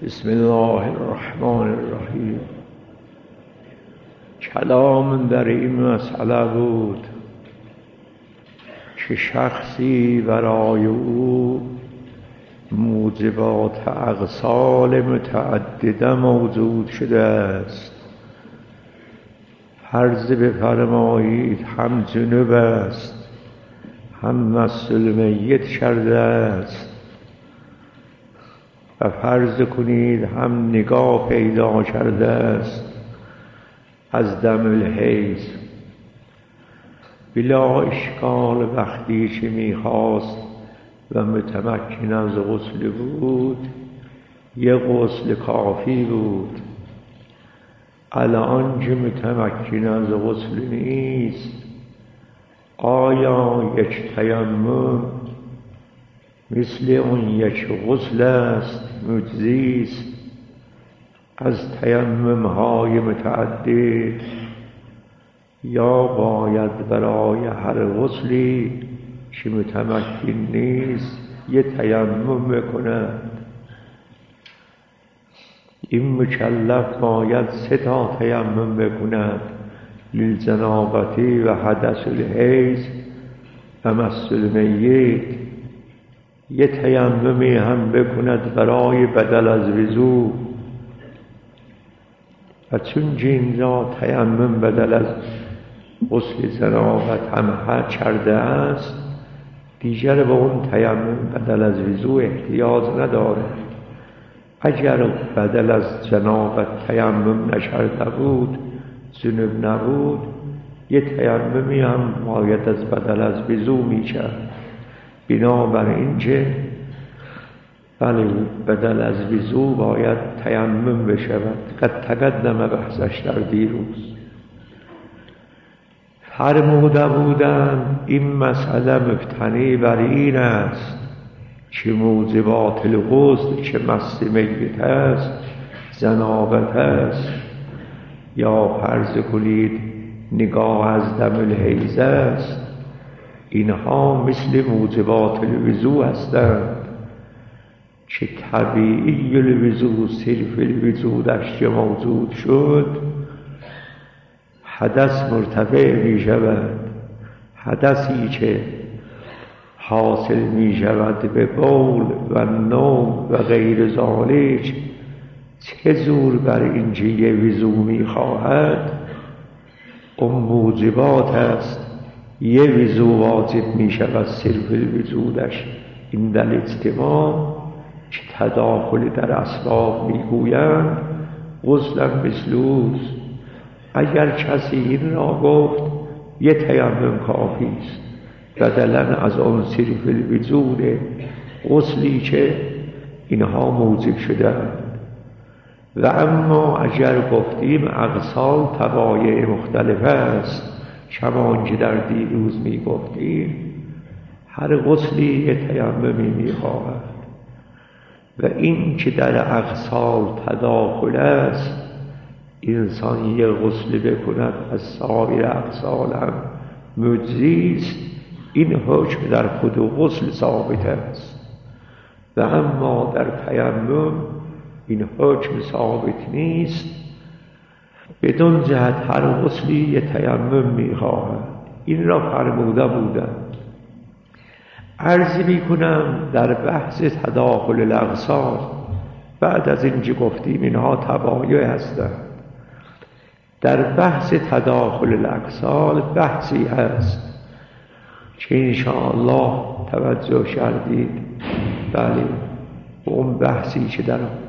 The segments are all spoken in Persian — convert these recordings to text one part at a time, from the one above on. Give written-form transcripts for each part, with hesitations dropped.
بسم الله الرحمن الرحیم. کلام در این مسئله بود که شخصی برای او موجبات اغسال متعدده موجود شده است. فرض بفرمایید هم جنوب است، هم مس المیت کرده است، و فرض کنید هم نگاه پیدا کرده است از دم الحیض. بلا اشکال وقتی که میخواست و متمکن از غسل بود، یه غسل کافی بود. الان که متمکن از غسل نیست، آیا یک تیمم مثل اون یک غسل است، مجزی است از تیمم‌های متعدد، یا باید برای هر غسلی که متمکن نیست یه تیمم بکند؟ این مکلف باید 3 تیمم بکند: للجنابتی و حدث الحیض و مس المیت. یه تیممی هم بکند برای بدل از وضو. و چون اینجا تیمم بدل از غسل جنابت هم کرده است، دیگر به اون تیمم بدل از وضو احتیاج نداره. اگر بدل از جنابت تیمم نکرده بود، جنوب نبود، یه تیممی هم باید از بدل از وضو میکرد. بنابراین که بله بدل از وضو باید تیمم بشود. قد تقدم بحثش در دیروز. فرموده بودند این مسئله مبتنی بر این است که موجبات الغسل که مس میت است، جنابت است، یا فرض کنید نگاه از دم الحیض است، اینها مثل موجبات الوضو هستند که طبیعی الوضو صرف الوضو درش موجود شد، حدث مرتفع می شود. حدثی که حاصل می شود به بول و نوم و غیر ذالک، چه زور بر اینکه یه وضو می خواهد؟ اون موجبات است. یه وضو واجب می شود صرف الوضودش. این در اجتماع که تداخل در اسباب می گویند غسلم مثلوز. اگر کسی این را گفت یه تیمم کافی است بدلا از اون صرف الوضود غسلی که اینها موجب شدند. و اما اگر گفتیم اغسال طبایع مختلف است، کمان که در دیروز می گفتیم، هر غسلی یه تیممی می خواهد. و این که در اغسال تداخل است، انسان یه غسل بکند از سایر اغسال هم مجزی است. این حکم در خود غسل ثابت است. و اما در تیمم این حکم ثابت نیست. بدون جهت هر غسلی یه تیمم می‌خواهد. این را فرموده بودند. عرض می‌کنم در بحث تداخل الاغسال، بعد از اینکه گفتیم اینها طبایع هستند، در بحث تداخل الاغسال بحثی هست که انشاءالله توجه کردید. بله، اون بحثی که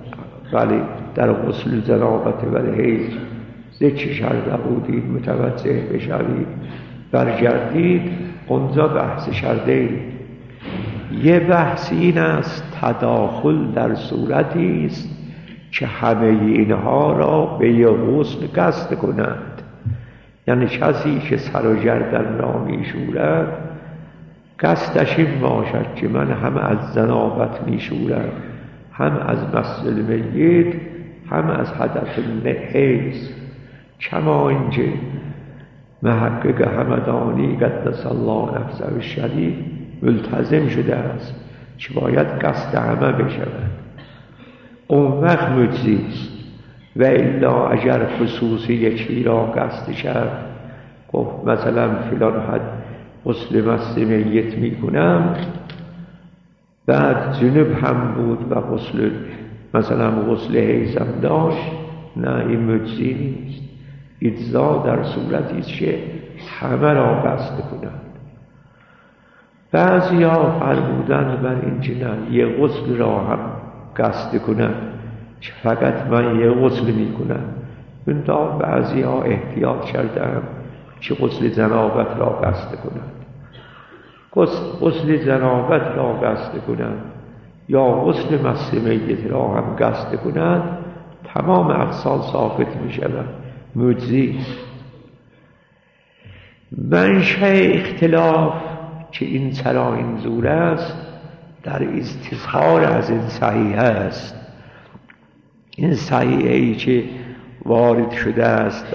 در غسل جنابت و الحیض ذکر کرده بودید متوجه بشوید، برگردید اونجا بحث کرده. یه بحث این است تداخل در صورتی است که همه اینها را به یه غسل قصد کنند. یعنی کسی که سر و گردن را میشورد قصدش این باشد که من هم از جنابت میشورم، هم از مس المیت، هم از حدث الحیض. کما اینکه محقق همدانی قدس الله نفسه الشریف ملتزم شده است که باید قصد همه بشود. اون وقت مجزیست. و الا اگر خصوصی یکی را قصد کرد، گفت مثلا فلان حد غسل مست میت میکنم، بعد جنوب هم بود و غسل مثلا غسل حیضم داشت، نه این مجزی نیست. اجزا در صورتی است که همه را قصد کنند. بعضی ها فرمودند بر این که نه، یه غسل را هم قصد کنند که فقط من یه غسل میکنم. منتها بعضی ها احتیاط کردند که غسل جنابت را قصد کنند. غسل جنابت را قصد کنند یا غسل مس میت را هم قصد کنند، تمام اغسال ثابت می شود، مجزی است. منشأ اختلاف که این چرا این زور است، در استظهار از این صحیحه است. این صحیحه ای که وارد شده است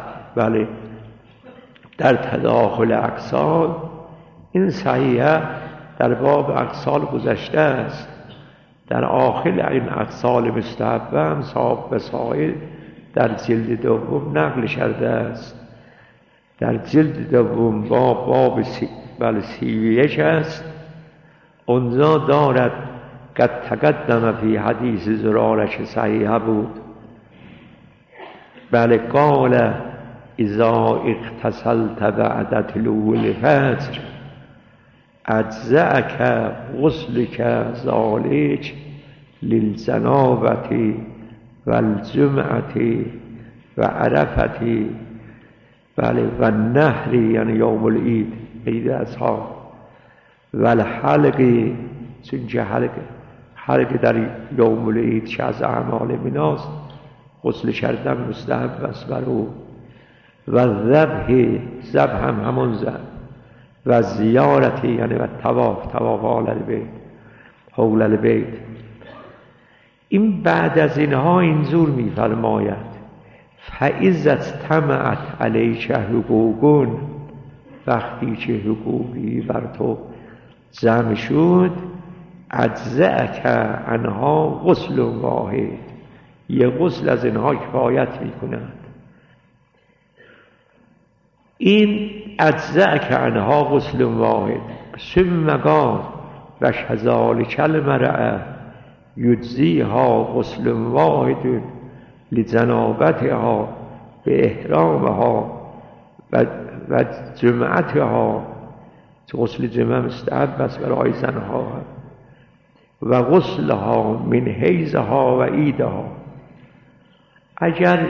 در تداخل اغسال، این صحیحه در باب اغسال گذشته است. در آخر این اغسال مستحبه هم صاحب وسائل در جلد دوم نقل کرده است. در جلد دوم باب 31 است. اونجا دارد قد تقدم فی حدیث زراره که صحیحه بود. قال اذا اغتسلت بعد طلوع الفجر اجزأک غسلک ذلک للجنابة والجمعة و عرفة و النحر، یعنی یوم العید، عید اضحی، و الحلق، چون که حلق در یوم العید که از اعمال مناست، غسل کردن مستحب است بر او، و ذبح هم همون ذبح، و زیارتی، یعنی و طواف حول البیت. این بعد از اینها اینجور می‌فرماید فاذا اجتمعت علیک حقوق، وقتی که حقوقی بر تو جمع شد، اجزأک عنها غسل واحد، یه غسل از اینها کفایت می‌کند. این اجزأک عنها غسل واحد. ثم قال و کذلک المرأة یجزیها غسل واحد لجنابتها به احرامها و جمعتها، غسل جمعه مستحب است برای زنها، و غسلها من حیضها و عیدها. اگر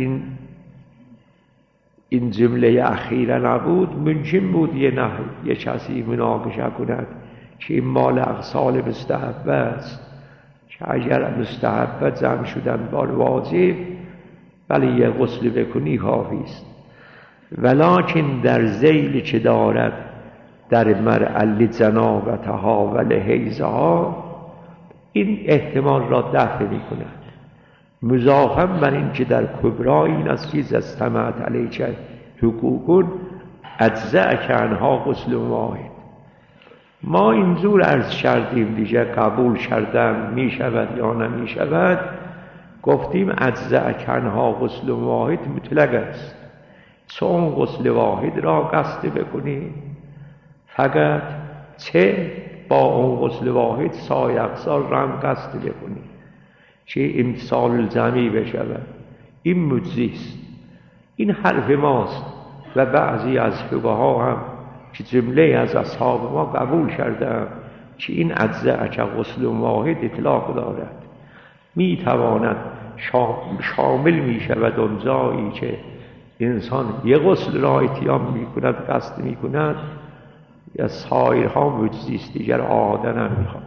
این جمله اخیره نبود، ممکن بود یه کسی مناقشه کند که این مال اغسال مستحب است، که اگر مستحب جمع شدن با واجب، ولی یه غسل بکنی کافی است. ولکن در ذیل که دارد در مرعل جنابتها و لحیضها، این احتمال را دفع می کند. مضافاً بر این که در کبرا این از چیز استمعت علیک حقوق اجزأک عنها غسل واحد. ما اینجور عرض کردیم دیگه، قبول کردن می شود یا نمی شود. گفتیم اجزأک عنها غسل واحد مطلق است، چون غسل واحد را قصد بکنی، فقط چه با اون غسل واحد سایر اغسال را هم قصد بکنی که امتثال الجمعی بشود، این مجزی است. این حرف ماست و بعضی از فقها هم که جمله از اصحاب ما قبول کردند که این اجزأک غسل واحد اطلاق دارد، می تواند شامل می شود اون جایی که انسان یه غسل را اتیام می کند، قصد می کند، یا سایرها مجزی است، دیگر آهاده نمی خواهد.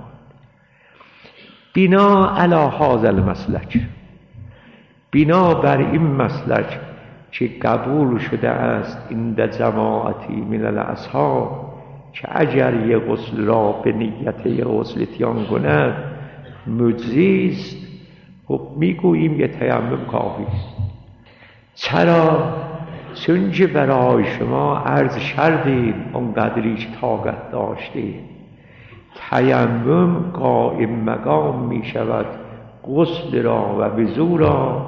بنا علی هذا المسلک، بنا بر این مسلک که قبول شده است عند جماعتی من الاصحاب، که اگر یه غسل را به نیت یه غسل اتیان کند مجزی است، خب میگوییم یه تیمم کافی است. چرا؟ چون که برای شما عرض کردیم اون قدری که طاقت داشتیم، تیمم قائم مقام می شود غسل را و وضو را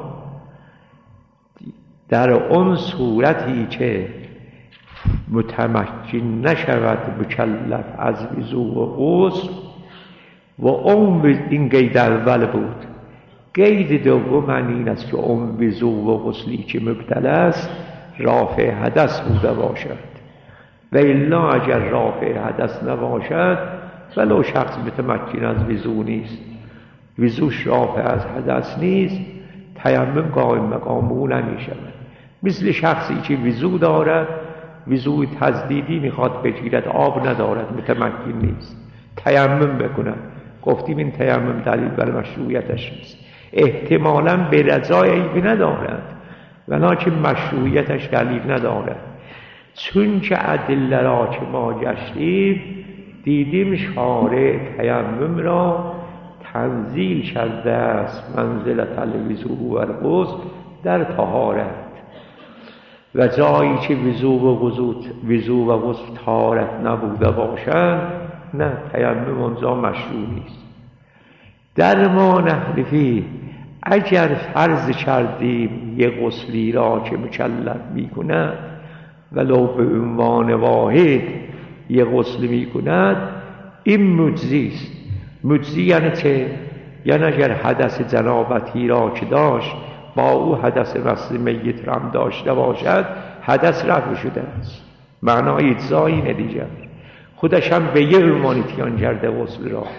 در آن صورتی که متمکن نشود مکلف از وضو و غسل و این قید اول بود. قید دوم این است که اون وضو و غسلی که مبتلا است رافع حدث بوده باشد و الا اگر رافع حدث نباشد ولو شخص متمکن از وضو نیست، وضوش رافع از حدث نیست، تیمم قائم مقام او نمی شود. مثل شخصی که وضو دارد، وضو تجدیدی میخواد بگیرد، آب ندارد، متمکن نیست، تیمم بکند. گفتیم این تیمم دلیل بر مشروعیتش نیست، احتمالاً به رضای عیبی ندارد ولکن مشروعیتش دلیل ندارد. چون که ادله را که ما گشتیم دیدیم شارع تیمم را تنزیل کرده است منزلت الوضوء و الغسل در طهارت، و جایی که وضو و غسل طهارت نبوده باشند نه، تیمم اونجا مشروع نیست. در ما نحلفی اگر فرض کردیم یه غسلی را که مکلف میکند ولو به عنوان واحد یه غسل میکند، این مجزی است. مجزی یعنی چه؟ یعنی اگر حدث جنابتی را که داشت با او حدث مس میت را هم داشته باشد حدث رفع شده است. معنای اجزایی اینه دیگر، خودش هم به یه عنوان اتیان کرده غسل را.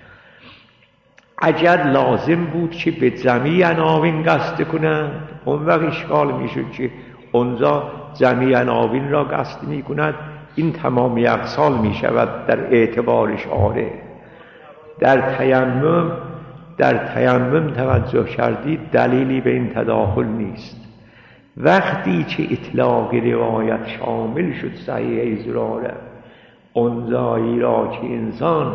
اگر لازم بود که به جمیع عناوین قصد کنند اون وقت اشکال میشد که اونجا جمیع عناوین را قصد میکند، این تمامی اقسال میشود در اعتبار شارع. در تیمم توجه کردید دلیلی به این تداخل نیست. وقتی که اطلاق روایت شامل شد صحیح زراره، اونجایی را که انسان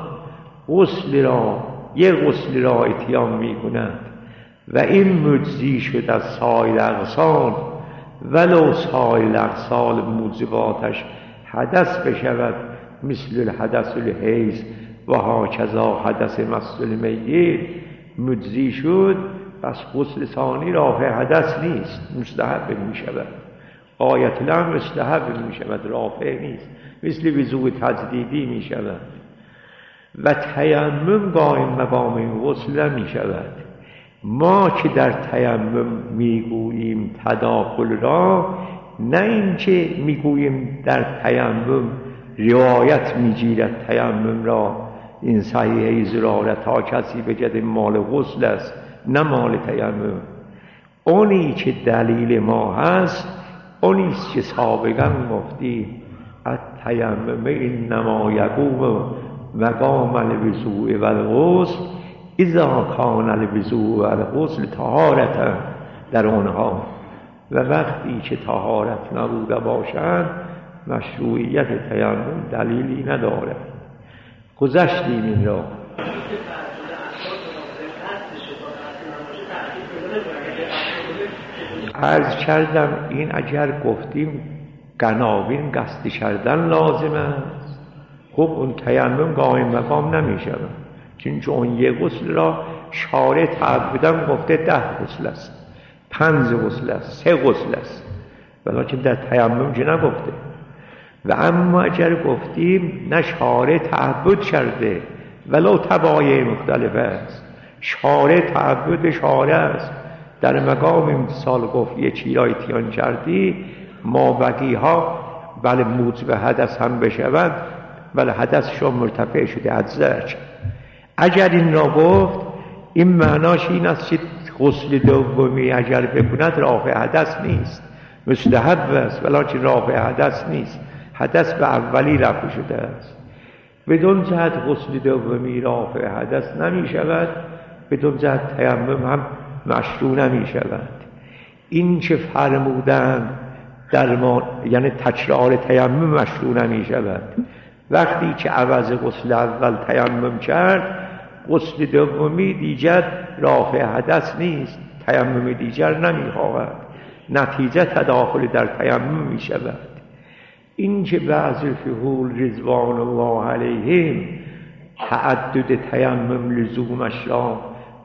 یه غسل را اتیان می کند و این مجزی شد از سایر اغسال، ولو سایر اغسال موجباتش حدث بشود مثل الحدث الحیض و هاکذا حدث مس المیت مجزی شد، پس غسل ثانی رافع حدث نیست، مستحب می شود. غایت الامر مستحب می شود، رافع نیست، مثل وضوء تجدیدی می شود. و تیمم قائم مقام این غسل می شود. ما که در تیمم میگوییم تداخل را، نه این که میگوییم در تیمم روایت میگیرد تیمم را این صحیحه زرارت ها کسی بگد مال غسل است نه مال تیمم. اونی که دلیل ما هست اونیست که سابقا گفتیم التیمم انما یقوم مقام الوضوء و الغسل اذا کان الوضوء و الغسل طهارتا در آنها، و وقتی که طهارت نبوده باشند مشروعیت تیمم دلیلی ندارد. گذشتیم این را. عرض کردم این اگر گفتیم قناوین قصد کردن لازم است، خب اون تیمم قائم مقام نمی شود، چون اون یه غسل را شارع تعبداً گفته 10 غسل است، 5 غسل است، 3 غسل است، ولیکن در تیمم که نگفته. و اما اگر گفتیم نه شارع تعبد کرده ولو تبایع مختلف است، شارع تعبد شارع است، در مقام امتصال گفت یه چی را اتیان کردی ما بقی ها بله موجب حدث هم بشود ولی حدثشون مرتفع شده ادزک. اگر این را گفت این معناش این است که غسل دومی اگر بکند رافع حدث نیست، مستحب است ولیکن رافع حدث نیست، حدث به اولی رفع شده است. بدون جهت غسل دومی رافع حدث نمی شود، بدون جهت تیمم هم مشروع نمی شود. این که فرمودن یعنی تکرار تیمم مشروع نمی شود. وقتی که عوض غسل اول تیمم کرد، غسل دومی دیگر رافع حدث نیست، تیمم دیگر نمی خواهد، نتیجه تداخل در تیمم می شود. این که بعض فحول رضوان الله علیهم تعدد تیمم لزومش را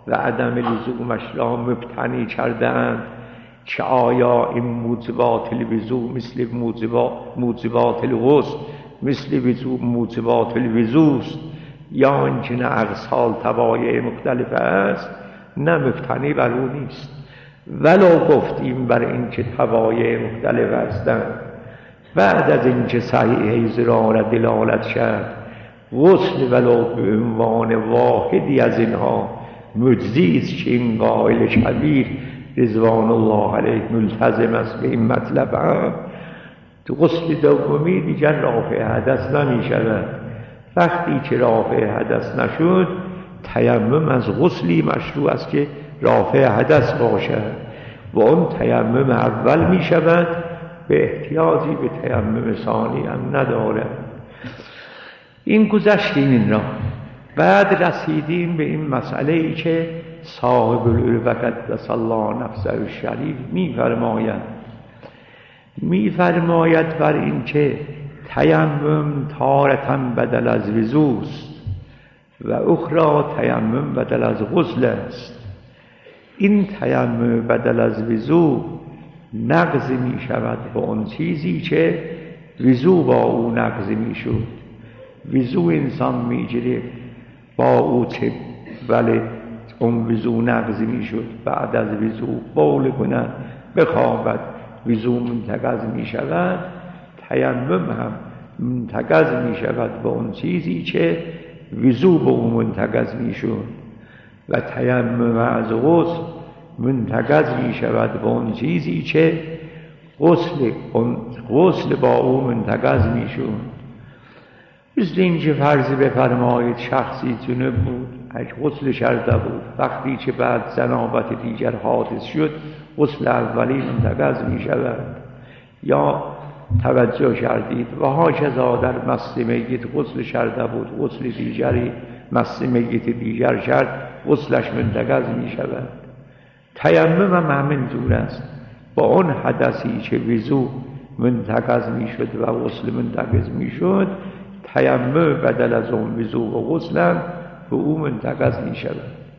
و عدم لزومش را مبتنی کردند که آیا این موجبات الوضو مثل موجبات الغسل مثل موجبات الوضوست یا اینکه نه اقسال طبایع مختلف است؟ نه، مبتنی بر او نیست. ولو گفتیم بر اینکه طبایع مختلف هستند، بعد از اینکه صحیح ضرار دلالت کرد غسل ولو به عنوان واحدی از اینها مجزی است که این قائل کبیر رضوان الله علیه ملتزم است به این مطلب هم، تو غسل دومی دیگر رافع حدث نمی شود. وقتی که رافع حدث نشد تیمم از غسلی مشروع است که رافع حدث باشد و اون تیمم اول می شود، به احتیاجی به تیمم ثانی هم ندارد. این گذشتیم این را. بعد رسیدیم به این مسئله ای که صاحب العروة قدس الله نفسه الشریف میفرماید بر این که تیمم تارة بدل از وضوست و اخرى تیمم بدل از غسل است. این تیمم بدل از وضو نقض می شود با اون چیزی که وضو با او نقض می شد. وضو انسان می گیره با او چه، ولی اون وضو نقض می شد. بعد از وضو بول کند بخوابد، وضو منتقض می شود. تیمم هم منتقض می شود با اون چیزی که وضو با او منتقض می شد و تیمم از غسل منتقض می شود با اون چیزی که غسل با او منتقض می شد. مثل اینکه فرض بفرمایید شخصی جنب بود، غسل کرده بود، وقتی که بعد جنابت دیگر حادث شد غسل اولی منتقض می شود. یا توجه کردید و هاکذا در مس میت غسل کرده بود، غسل دیگری مس میت دیگر کرد، غسلش منتقض می شود. تیمم هم همین جور است، با اون حدثی که وضو منتقض می شد و غسل منتقض می شد، تیمم بدل از اون وضو و غسل به او منتقض می شود.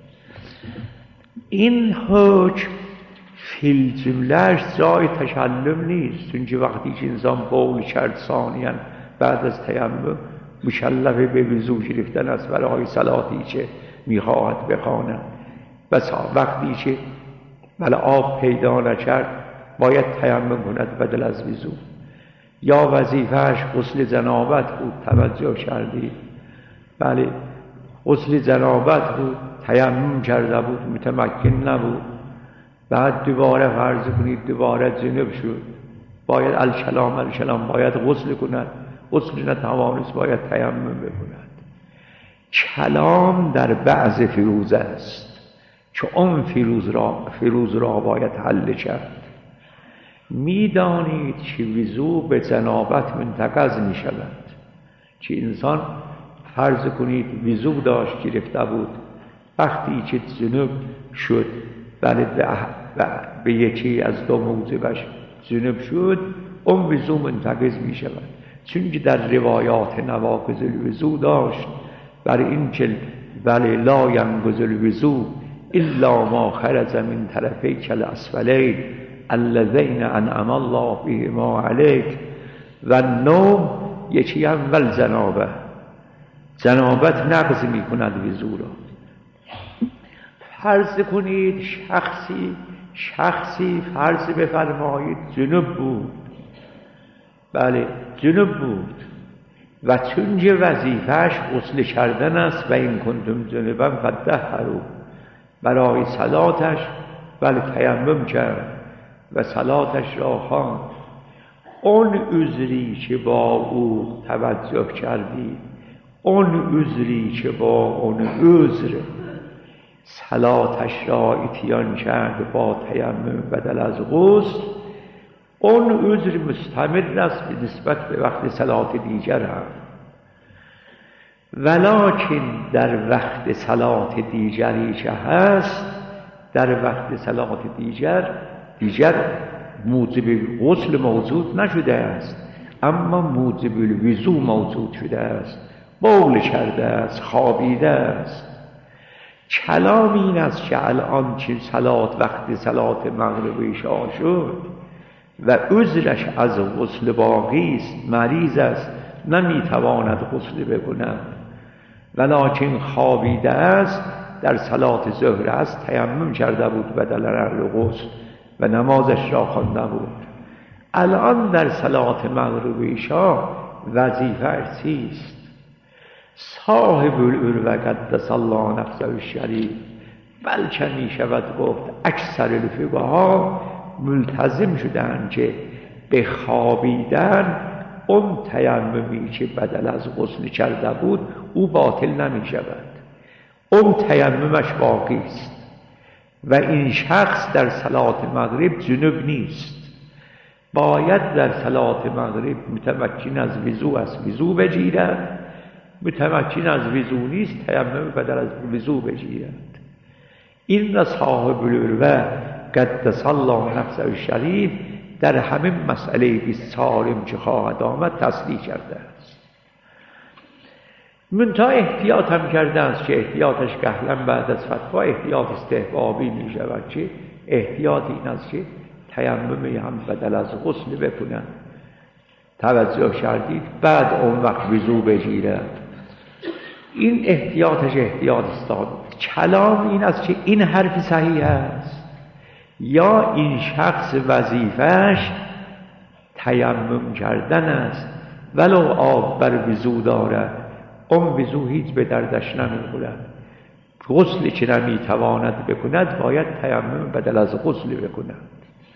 این حکم فی الجمله‌اش جای تکلم نیست، چون که وقتی که انسان بول کرد ثانیاً بعد از تیمم مکلف به وضو گرفتن است برای صلاتی که میخواهد بخواند. بس وقتی که آب پیدا نکرد باید تیمم کند بدل از وضو. یا وظیفه‌اش غسل جنابت بود، توجه کردید؟ بله، غسل جنابت بود، تیمم کرده بود، متمکن نبود، بعد دوباره فرض کنید دوباره جنب شد، باید الکلام باید غسل کند، غسل نتوانست باید تیمم بکند. کلام در بعض فروض است که اون فروض را باید حل کرد. میدانید که وضو به جنابت منتقض می شود، که انسان فرض کنید وضو داشت گرفته بود، وقتی که جنب شد بله به یکی از دو موجبش جنب شد، اون وضو منتقض می شود. چون که در روایات نواقض الوضو داشت بر این که بله لا ینقض الوضو الا ما خرج من طرفیک الاسفلین اللذین انعم الله بهما علیک و النوم، یکی اول جنابت نقض می کند وضو را. فرض کنید شخصی فرض بفرمایید جنب بود، بله جنب بود و چون که وظیفه‌اش غسل کردن است و این کنتم جنبا فطهروا، برای صلاتش بله تیمم کرد و صلاتش را خواند. اون عذری که با او توجه کردید، اون عذری که با اون عذر صلاتش را اتیان کرد با تیمم بدل از غسل، اون عذر مستمر است به نسبت به وقت صلات دیگر هم. ولکن در وقت صلات دیگری که هست، در وقت صلات دیگر موجب غسل موجود نشده است، اما موجب الوضو موجود شده است، بول کرده است، خوابیده است. کلام این است که الان که وقت صلات مغرب عشا شد و عذرش از غسل باقی است، مریض است، نمیتواند غسل بکند، ولکن خوابیده است، در صلات ظهر است، تیمم کرده بود بدل غسل و نمازش را خوانده بود. الان در صلات مغرب عشا وظیفه چیست؟ صاحب العروة قدس الله نفسه الشریف، بلکه می شود گفت اکثر الفقها ملتزم شدند که به خوابیدن اون تیممی که بدل از غسل کرده بود او باطل نمی شود، اون تیممش باقی است و این شخص در صلات مغرب جنوب نیست، باید در صلات مغرب متمکن از وضو است، وضو بگیرد، متمکن از وضو نیست، تیمم بدل از وضو بگیرد. این را صاحب العروة قدس الله نفسه الشریف در همین مسئله بی‌سارم که خواهد آمد تصریح کرده است. منتها احتیاط هم کرده است که احتیاطش گهلا بعد از فتوا احتیاط استحبابی می شود، که احتیاط این است که تیمم هم بدل از غسل بکنند، توجه کردید، بعد اون وقت وضو بگیرد. این احتیاطش احتیاط استاد. کلام این است که این حرف صحیح است یا این شخص وظیفهش تیمم کردن است، ولو آب بر وضو دارد، اون وضو هیچ به دردش نمیخورد، غسلی که نمیتواند بکند باید تیمم بدل از غسل بکند.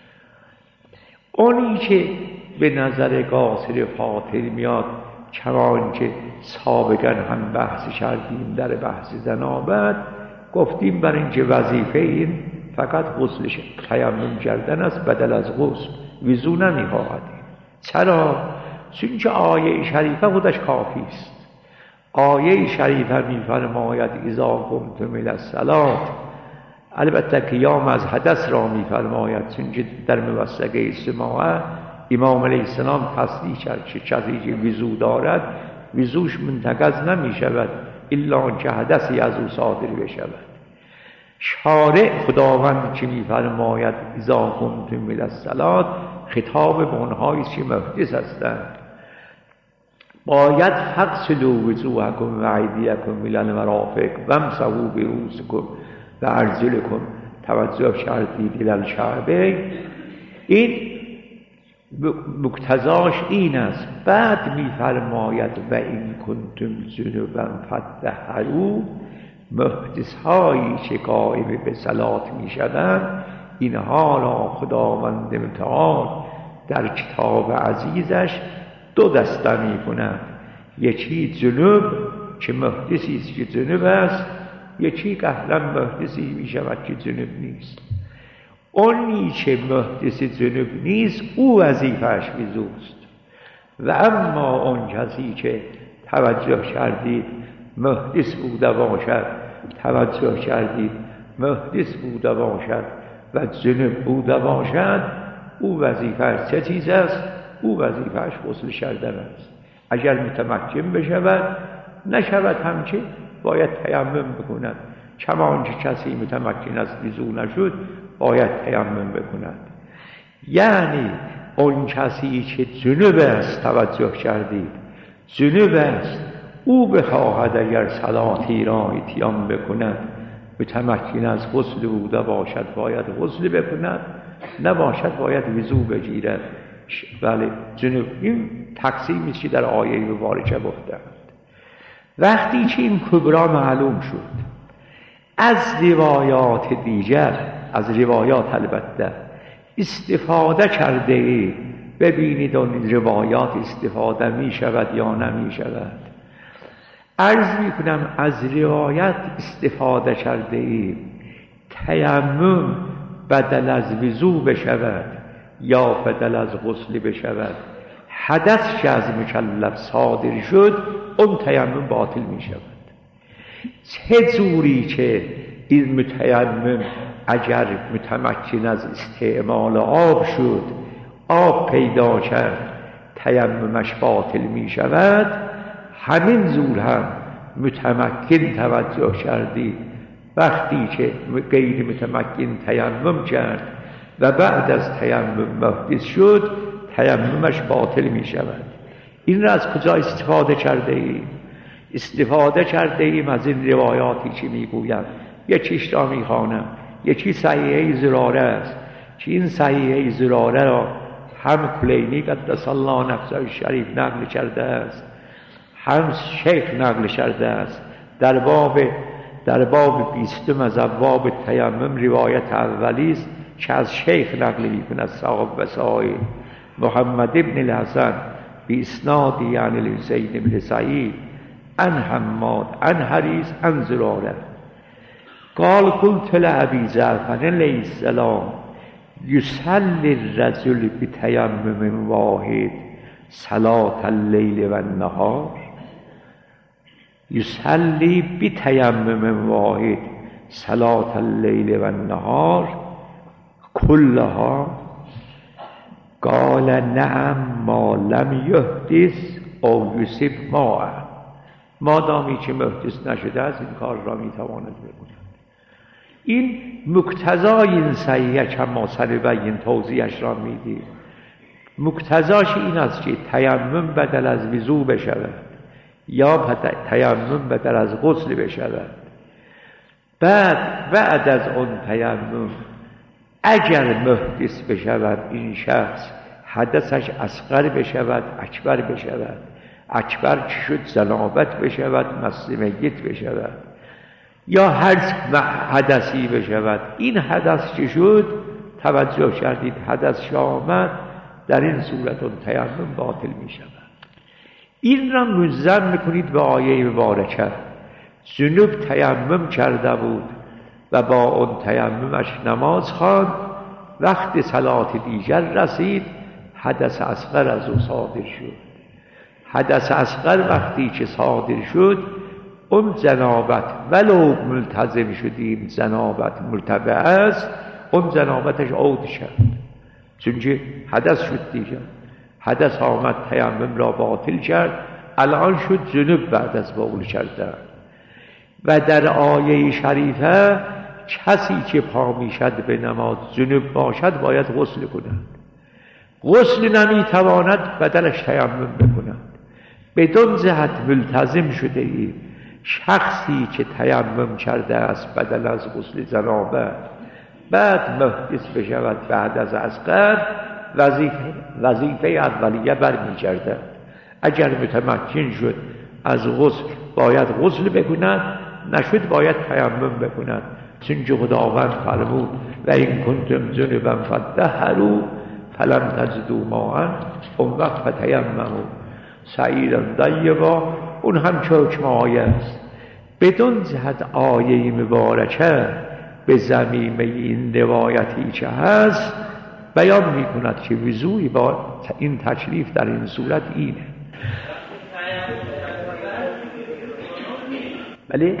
اونی که به نظر قاصر خاطر میاد، چنان که سابقا هم بحث کردیم در بحث جنابت، گفتیم بر اینکه وظیفه این فقط غسل تیمم کردن است بدل از غسل، وضو نمیخواهد. چرا؟ چون که آیه شریفه خودش کافی است. آیه شریفه میفرماید اذا قمتم الی الصلاة، البته قیام از حدث را میفرماید، چون که در موثقه سماعه امام علیه السلام تصریح کرد که کسی که وضو دارد وضوش منتقض نمی شود الا که حدثی از او صادر بشود. شارع خداوند که میفرماید اذا قمتم الی الصلاة، خطاب به اونهایی که محدث هستند، باید فاغسلوا وجوهکم و ایدیکم الی المرافق وامسحوا برؤوسکم و ارجلکم، توجه کردید الی الکعبین. این مقتضاش این است. بعد میفرماید و این کنتم جنبا فطهروا، محدث هایی که قائم به صلات میشوند، اینها را خداوند متعال در کتاب عزیزش دو دسته میکند، یکی جنوب که محدثی است که جنوب است، یکی قهلا محدثی میشود که جنوب نیست. اونی که محدث جنوب نیست او وظیفه‌اش وضوست، و اما اون کسی که توجه کردید محدث بوده باشد، توجه کردید محدث بوده باشد و جنوب بوده باشد، او وظیفه‌اش چه چیز است؟ او وظیفه‌اش غسل کردن است. اگر متمکن بشود، نشود هم که باید تیمم بکند، کمان که کسی متمکن از وضو نشد باید تیمم بکند. یعنی اون کسی که جنوب است، توجه کردید جنوب است، او بخواهد اگر صلاتی را اتیان بکند، متمکن از غسل بوده باشد باید غسل بکند، نباشد باید وضو بگیرد. بله، جنوب این تقسیمی است که در آیه مبارکه گفتند. وقتی که این کبرا معلوم شد، از روایات دیگر، از روایات البته استفاده کرده اید، ببینید اون روایات استفاده می شود یا نمی شود. عرض می کنم از روایت استفاده کرده اید، تیمم بدل از وضو بشود یا بدل از غسل بشود، حدث که از مکلف صادر شد، اون تیمم باطل می شود. چه جوری که این متیمم اگر متمکن از استعمال آب شد، آب پیدا کرد، تیممش باطل می شود، همین زور هم متمکن توجه کردید وقتی که غیر متمکن تیمم کرد و بعد از تیمم محدث شد تیممش باطل می شود. این را از کجا استفاده کرده ایم؟ استفاده کرده ایم از این روایاتی که می گوید. یکیش را می خوانم، یکی صحیحه زراره است که این صحیحه زراره را هم کلینی قدس الله نفسه شریف نقل کرده است، هم شیخ نقل کرده است. در باب 20 از ابواب تیمم روایت اولی است که از شیخ نقل می‌کند صاحب وسائل محمد ابن الحسن باسناد یعنی الحسین بن سعید عن حماد عن حریث عن زراره قال قلت لأبي جعفر علیه السلام یصلی الرجل بتیمم واحد صلاة الليل و النهار؟ یصلی بتیمم واحد صلاة الليل و النهار كلها؟ قال نعم ما لم یحدث او یصب ماء. مادامی که محدث نشده است این کار را میتواند بکند. این مقتضای این صحیحه که ما سنبین توضیحش را میدیم، مقتضاش این است که تیمم بدل از وضو بشود یا تیمم بدل از غسل بشود. بعد از اون تیمم اگر محدث بشود این شخص حدثش اصغر بشود اکبر بشود، اکبر چی شد جنابت بشود مس میت بشود یا هر حدثی بشود. این حدث چی شد توجه کردید حدث آمد در این صورت اون تیمم باطل می شود. این را ملزم میکنید به آیه مبارکه. جنوب تیمم کرده بود و با اون تیممش نماز خواند، وقت صلات دیگر رسید حدث اصغر از او صادر شد. حدث اصغر وقتی که صادر شد اون جنابت ولو ملتزم شدیم جنابت مرتبع است، اون جنابتش عود شد چونکه حدث شد دیگر. حدث آمد تیمم را باطل کرد، الان شد جنوب بعد از بول کردن. و در آیه شریفه کسی که پا میشد به نماز جنوب باشد باید غسل کند. غسل نمیتواند بدلش تیمم بکند. بدون جهت ملتزم شده ای شخصی که تیمم کرده است بدل از غسل جنابت بعد محدث بشود بعد از اصغر وظیفه اولیه برمیگردد. اگر متمکن شد از غسل باید غسل بکند، نشد باید تیمم بکند. چون خداوند فرمود و این کنتم جنبا فطهروا فلم تجدوا ماء اون وقت فتیمموا صعیدا طیبا. اون هم حکم آیه است. بدون جهت آیه مبارکه به ضمیم این روایتی که هست بیان می کند که وضوئی با این تکلیف در این صورت اینه. بله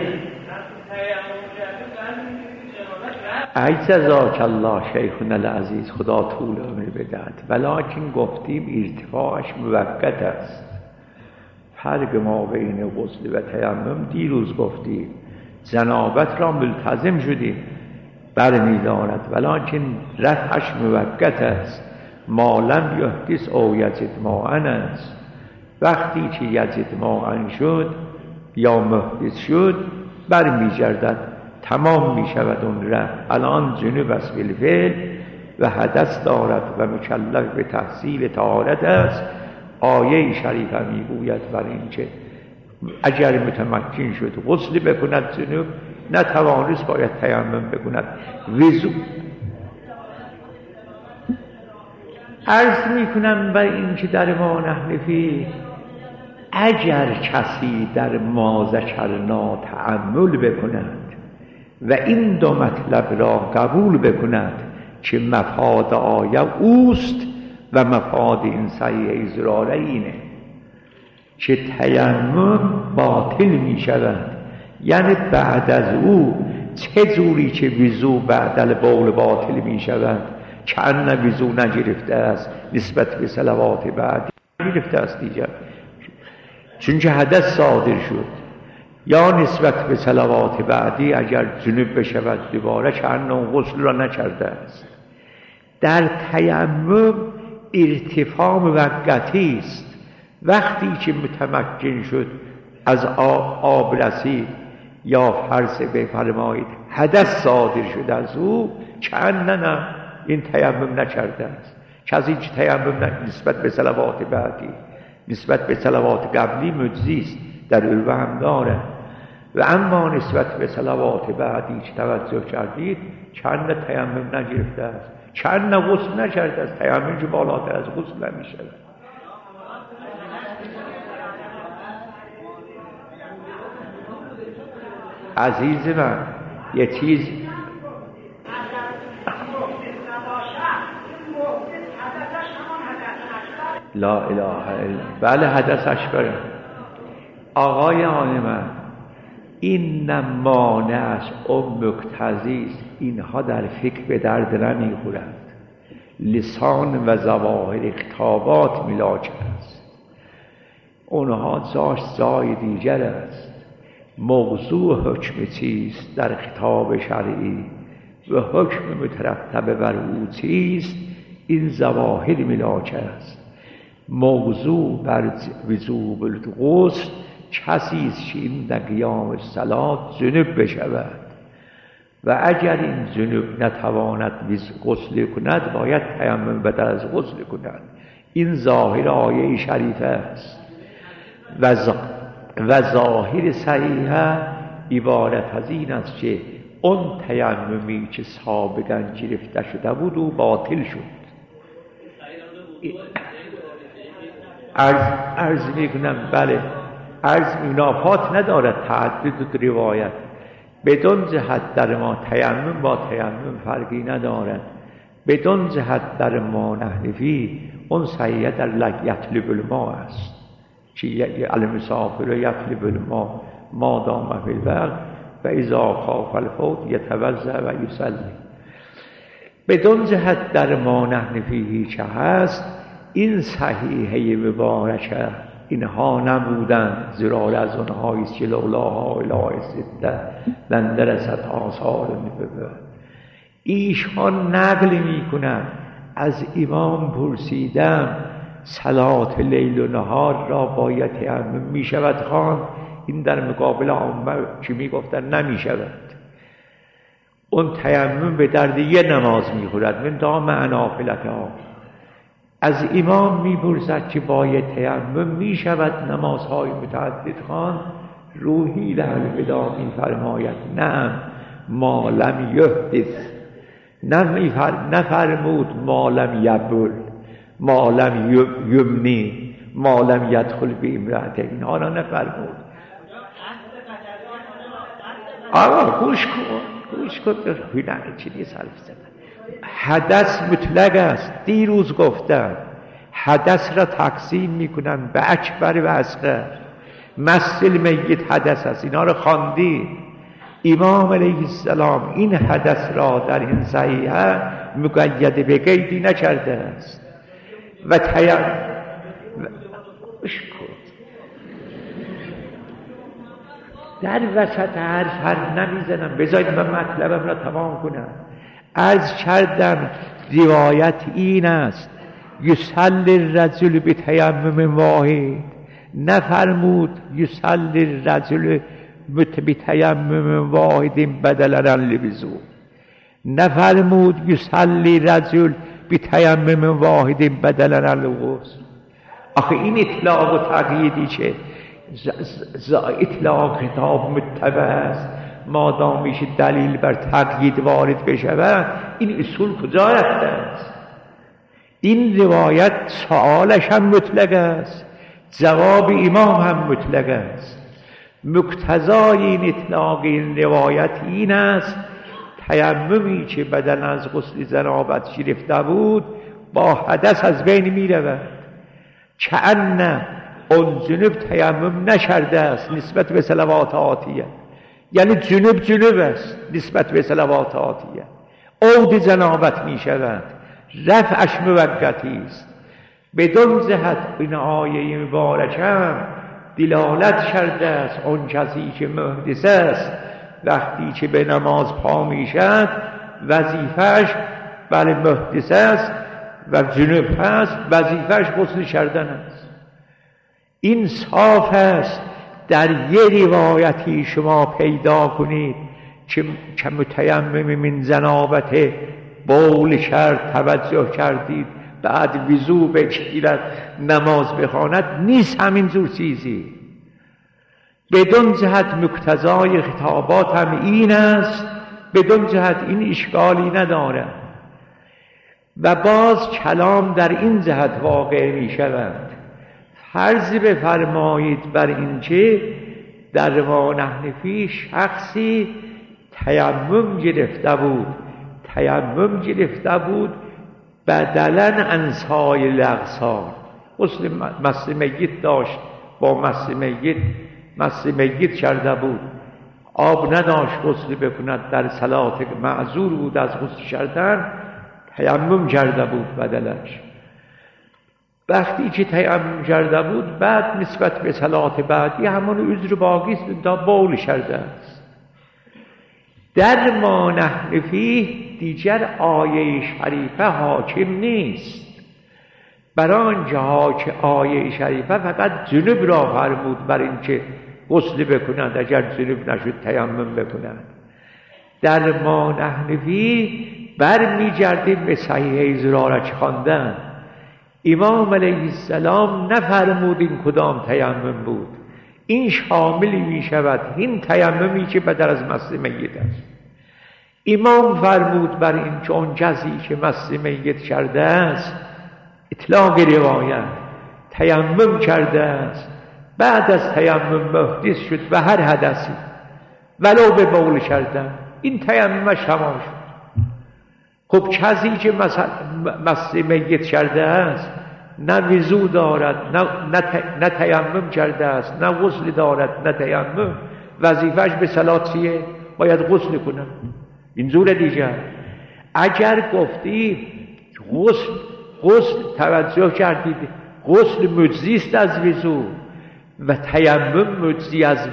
جزاک الله شیخنا العزیز، خدا طول عمر بدهد. ولکن گفتیم ارتفاعش موقت است. فرق ما بین غسل و تیمم دیروز گفتیم جنابت را ملتزم شدیم برمی‌دارد، ولکن رفعش موقت است. ما لم یحدث او یجد ماء است. وقتی که یجد ماء شد یا محدث شد برمیگردد، تمام می شود اون رفع. الان جنوب است بالفعل و حدث دارد و مکلف به تحصیل طهارت است. آیه شریفه می گوید بر این که اگر متمکن شد غسل بکند جنوب، نتوانست باید تیمم بکند. وضو عرض می کنم بر این که در ما نحن فیه، اگر کسی در ما ذکرنا تأمل بکند و این دو مطلب را قبول بکند که مفاد آیه اوست و مفاد این صحیح زراره اینه که تیمم باطل می شود، یعنی بعد از او چه جوری که وضو بعد البول باطل می شود که ان وضو نگرفته است نسبت به صلوات بعد گرفته است دیگر، چون که حدث صادر شد. یا نسبت به صلوات بعدی اگر جنوب بشود دوباره چند غسل را نکرده است. در تیمم ارتفاع موقتی است. وقتی که متمکن شد از آب رسید یا فرض بفرمایید حدث صادر شد از او، نه این تیمم نکرده است. کسی که تیمم نسبت به صلوات بعدی نسبت به صلوات قبلی مجزی است، در عروه هم داره. و اما نسبت به صلوات بعدی که توجه کردید چند تیمم نگرفته است، چند غسل نکرده است. تیمم که بالاتر از غسل نمیشه. عزیز من یه چیز لا اله الا بله حدث اکبره. آقای عالم این نه مانع است او مقتضی است. اینها در فکر به درد نمیخورند. لسان و ظواهر خطابات ملاک است. اونها جای دیگر است. موضوع حکم چیست در خطاب شرعی و حکم مترتب بر او چیست، این ظواهر ملاک است. موضوع بر وجوب الغسل کسی است که این در قیام صلات جنب بشود و اگر این جنب نتواند غسل کند باید تیمم بدل از غسل کند. این ظاهر آیه شریفه است و ظاهر صحیحه عبارت از این است که اون تیممی که سابقا گرفته شده بود و باطل شد. عرض میکنم بله، عرض منافات ندارد تعدد روایت. بدون جهت در ما تیمم با تیمم فرقی ندارد. بدون جهت در ما نحنفی اون صحیح در یطلب الماء است که المسافر یطلب الماء ما دام فی الوقت و اذا خاف الفوت یتوضا و یصلی. بدون جهت در ما نحنفی که هست این صحیحه مبارکه اینها نبودند، زیرا از اونهایی است که لولاها اله سته لن درست آثار نبوه. ایشان نقل میکنند از امام پرسیدم صلات لیل و نهار را باید تیمم میشود خواند؟ این در مقابل عامه که میگفتن نمیشود. اون تیمم به درد یه نماز میخورد من دام نافلتها. از امام میپرسد که باید تیمم میشود نمازهای متعدد خواند؟ روحی للوداع میفرماید نعم ما لم یحدث. نفرمود ما لم یبل، ما لم یمنی، ما لم یدخل به امرأته. اینها را نفرمود. آقا گوش کن چیزی صرف زدن. حدث مطلق است. دیروز گفتم حدث را تقسیم میکنن به اکبر و اصغر. مثل میت حدث است، اینا را خواندید. امام علیه السلام این حدث را در این صحیحه مقید به قیدی نکرده است و در وسط حرف نمیزنم. بذارید من مطلبم را تمام کنم. عرض کردم روایت این است یصلی الرجل بتیمم واحد. نفرمود یصلی الرجل بتیمم واحد بدلا عن الوضوء. نفرمود یصلی الرجل بتیمم واحد بدلا عن الغسل. آخه این اطلاق و تقییدی که اطلاق خطاب متبع است مادام میشه دلیل بر تقیید وارد بشود، این اصول کجا رفته است؟ این روایت سوالش هم مطلق است، جواب امام هم مطلق است. مقتضای این اطلاق این روایت این است تیممی که بدن از غسل جنابت گرفته بود با حدث از بین می رود. کأن اون جنوب تیمم نشرده است نسبت به صلوات آتیه، یعنی جنوب است نسبت به صلوات آتیه. عود جنابت می شود، رفعش موقتی است. بدون جهت این آیه مبارکه دلالت کرده است آن کسی که محدث است وقتی که به نماز پا میشد وظیفه‌اش بله محدث است و جنوب هست وظیفه‌اش غسل کردن است. این صاف است. در یه روایتی شما پیدا کنید که متیمم من جنابت بول کرد توجه کردید بعد وضو بگیرد نماز بخواند، نیست همین جور چیزی. بدون جهت مقتضای خطابات هم این است، بدون جهت این اشکالی ندارد. و باز کلام در این جهت واقع می شود. فرض بفرمایید بر این که در روان حنفی شخصی تیمم گرفته بود بدلا عن سایر الاغسال. غسل مس میت داشت، با مس میت کرده بود، آب نداشت غسل بکند، در صلات معذور بود از غسل کردن، تیمم کرده بود بدلش. وقتی که تیمم کرده بود بعد نسبت به صلات بعدی همون عذر باقی است تا بول کرده است. در ما نحن فیه دیگر آیه شریفه حاکم نیست. برای آنجا آیه شریفه فقط جنوب را فرمود بر اینکه غسل بکند، اگر جنوب نشد تیمم بکند. در ما نحن فیه برمیگردیم به صحیح زرارچ خواندن. امام علیه السلام نفرمود این کدام تیمم بود، این شاملی می شود این تیممی که بدل از مس میت است. امام فرمود بر این که اون کسی که مس میت کرده است، اطلاق روایت تیمم کرده است، بعد از تیمم محدث شد و هر حدثی ولو به بول کردن، این تیممش تمام شد. خب کسی که مس میت کرده است نه وضو دارد نه تیمم کرده است، نه غسل دارد نه تیمم، وظیفه‌اش به صلات چیه؟ باید غسل کنه. اینجور دیگه اگر گفتی غسل توجه کردید غسل مجزی است از وضو و تیمم مجزی از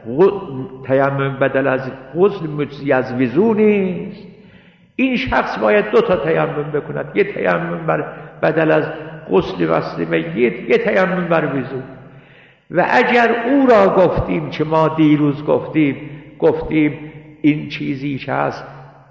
تیمم بدل از غسل مجزی از وضو نیست، این شخص باید 2 تا تیمم بکند، یه تیمم بر بدل از غسل وصل میت، یه تیمم بر وضو. و اگر او را گفتیم که ما دیروز گفتیم این چیزی که هست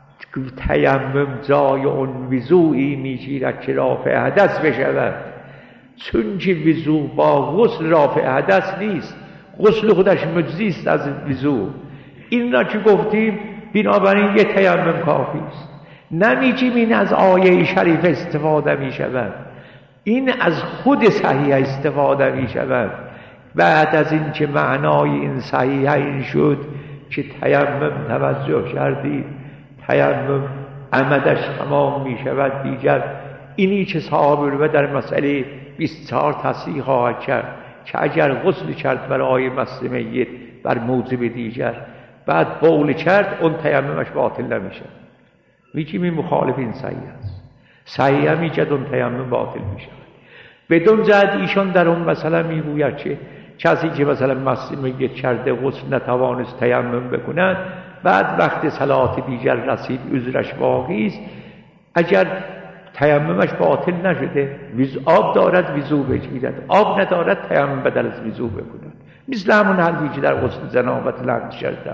تیمم جای اون وضوعی میگیرد که رافع حدث بشود، چون که وضو با غسل رافع حدث نیست، غسل خودش مجزی است از وضو. این را که گفتیم بنابراین یه تیمم کافی است. نمیگیم این از آیه شریف استفاده می شود، این از خود صحیح استفاده می شود. بعد از این که معنای این صحیح این شد که تیمم توجه کردید تیمم عمدش تمام می شود، دیگر اینی که صاحب الوحده در مسئله 24 تصحیح خواهد کرد که اگر غسل کرد برای مس میت بر موجب دیگر بعد بول کرد اون تیممش باطل نمیشه. میگیم این مخالف این صحیح است. صحیح میگه اون تیمم باطل میشه. بدون جهت ایشان در اون مثلا میگوید که کسی که مثلا مس میت کرده غسل نتوانست تیمم بکند، بعد وقت صلات دیگر رسید عذرش باقی است، اگر تیممش باطل نشده آب دارد وضو بگیرد، آب ندارد تیمم بدل از وضو بکند، مثل همون حدی که در غسل جنابت لغو کرده.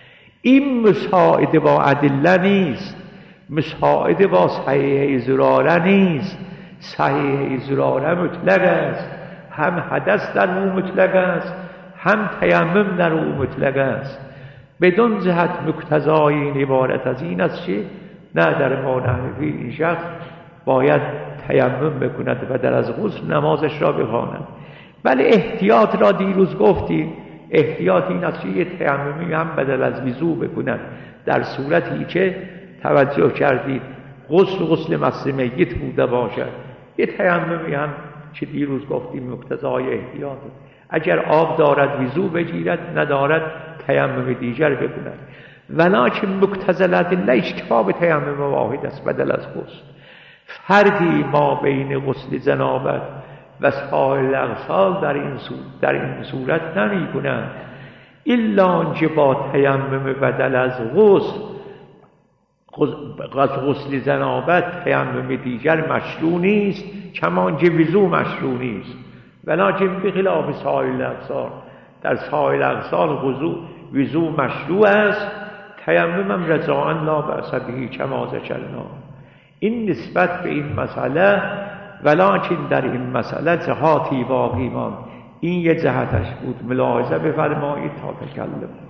این مساعده با ادله نیست، مساعده با صحیح زراره نیست. صحیح زراره مطلق است، هم حدث در او مطلق است هم تیمم در او مطلق است. بدون جهت مقتضای این عبارت از این است که نه در ما نحوی این شخص باید تیمم بکند و در از غسل نمازش را بخواند. ولی احتیاط را دیروز گفتیم، احتیاط این است که یه تیممی هم بدل از وضو بکند در صورتی که توجه کردید غسل مس میت بوده باشد. یه تیممی هم که دیروز گفتیم مقتضای احتیاط، اگر آب دارد وضو بگیرد، ندارد تیمم دیگر بکند. ولکن مقتضی الادله اشتباه تیمم واحد است بدل از غسل. فرقی ما بین غسل جنابت و سایر الاغسال در این صورت نمی کنند الا آنچه با تیمم بدل از غسل جنابت تیمم دیگر مشروع نیست، چنانچه وضو مشروع نیست. ولکن بخلاف سایر الاغسال، در سایر الاغسال وضو مشروع است، تیمم هم رضاء لا بأس به کما ذکرنا. این نسبت به این مسئله، ولکن در این مسئله جهاتی باقی ماند. این یه جهتش بود، ملاحظه بفرمایید تا تکلم.